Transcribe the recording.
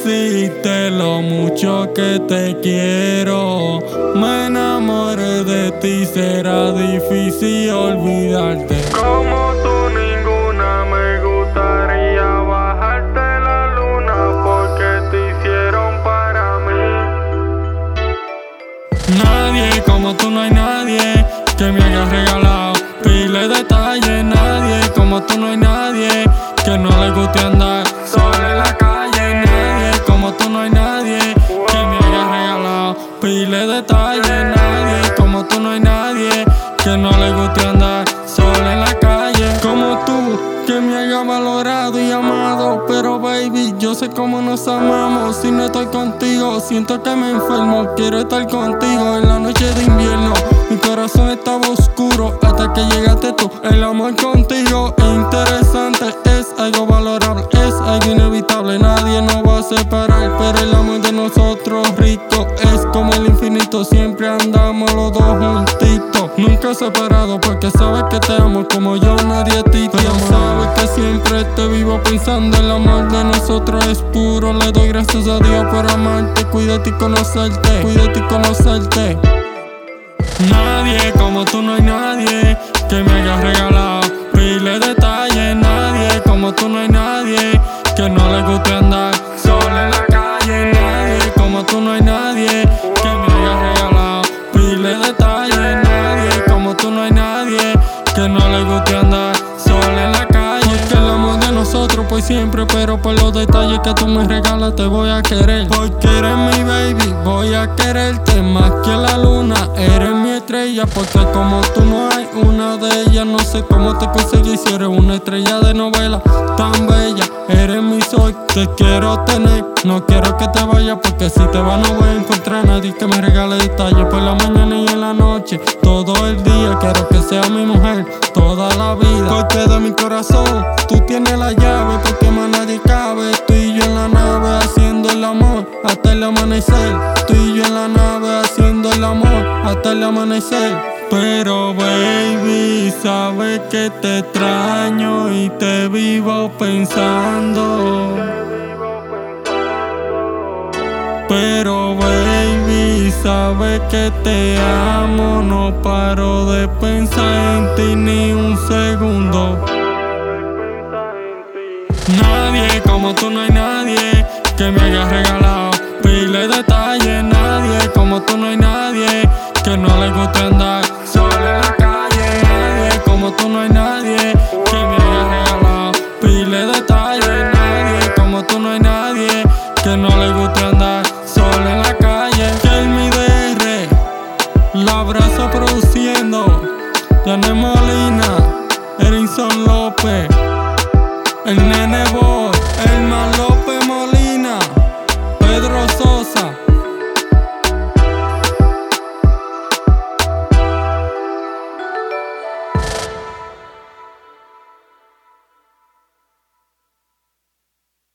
decirte lo mucho que te quiero. Me enamoré de ti, será difícil olvidarte. Como tú ninguna, me gustaría bajarte la luna porque te hicieron para mí. Nadie como tú, no hay nadie que me haya regalado pile de detalles. Nadie como tú, no hay nadie que no le guste andar solo en la calle. Nadie como tú, no hay nadie que me haya regalado pile de detalles. Nadie como tú, no hay nadie que no le guste andar solo en la calle. Como tú, que me haya valorado y amado. Pero baby, yo sé cómo nos amamos. Si no estoy contigo, siento que me enfermo. Quiero estar contigo en la noche de invierno. Mi corazón estaba oscuro hasta que llegaste tú. El amor contigo es interesante, es algo valorable, es algo inevitable. Nadie nos va a separar, pero el amor de nosotros rico es como el infinito. Siempre andamos los dos juntitos, nunca separados, porque sabes que te amo como yo nadie a ti te amo. Sabes que siempre te vivo pensando. El amor de nosotros es puro. Le doy gracias a Dios por amarte. Cuídate y conocerte, cuídate y conocerte. Nadie como tú, no hay nadie que me haya regalado pile de detalles. Nadie como tú, no hay nadie que no le guste andar solo en la calle. Nadie como tú, no hay nadie que me haya regalado pile de detalles. Nadie como tú, no hay nadie que no le guste andar solo en la calle. Porque el amor de nosotros por siempre, pero por los detalles que tú me regalas te voy a querer. Porque eres mi baby, voy a quererte más que la luna. Eres mi estrella, porque como tú no hay una de ellas. No sé cómo te conseguí si eres una estrella de novela tan bella. Eres mi sol, te quiero tener. No quiero que te vayas, porque si te vas no voy a encontrar a nadie que me regale detalles por la mañana y en la noche. Todo el día quiero que sea mi mujer toda la vida. Porque de mi corazón tú tienes la llave, porque más nadie cabe. Tú y yo en la nave haciendo el amor hasta el amanecer. Tú y yo en la nave haciendo el amor hasta el amanecer. Pero baby, sabes que te extraño y te vivo pensando. Pero baby, sabes que te amo. No paro de pensar en ti ni un segundo. Nadie como tú, no hay nadie que me haya regalado pile de detalles. Nadie como tú, no hay nadie que no le guste andar solo en la calle. Nadie como tú, no hay nadie que me haya regalado pile de detalles. Nadie como tú, no hay nadie que no le guste andar solo en la calle. Que mi DR, la abrazo produciendo. Janet Molina, Erinson López, el Nene Boy.